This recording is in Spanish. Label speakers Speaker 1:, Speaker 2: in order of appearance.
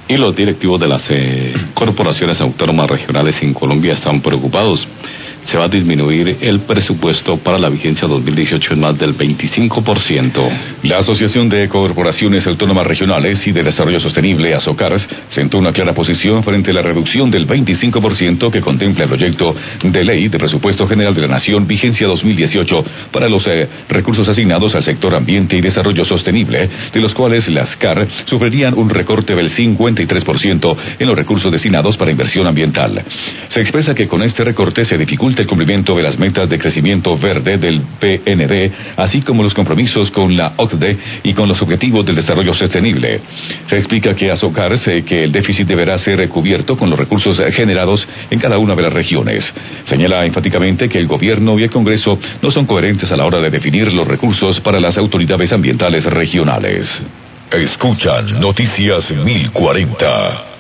Speaker 1: Y los directivos de las corporaciones autónomas regionales en Colombia están preocupados. Se va a disminuir el presupuesto para la vigencia 2018 en más del 25%.
Speaker 2: La Asociación de Corporaciones Autónomas Regionales y de Desarrollo Sostenible, ASOCARS, sentó una clara posición frente a la reducción del 25% que contempla el proyecto de ley de presupuesto general de la Nación, vigencia 2018, para los recursos asignados al sector ambiente y desarrollo sostenible, de los cuales las CAR sufrirían un recorte del 53% en los recursos destinados para inversión ambiental. Se expresa que con este recorte se dificulta el cumplimiento de las metas de crecimiento verde del PND, así como los compromisos con la OCDE y con los objetivos del desarrollo sostenible. Se explica que ASOCARS que el déficit deberá ser cubierto con los recursos generados en cada una de las regiones. Señala enfáticamente que el gobierno y el Congreso no son coherentes a la hora de definir los recursos para las autoridades ambientales regionales.
Speaker 3: Escuchan Noticias 1040.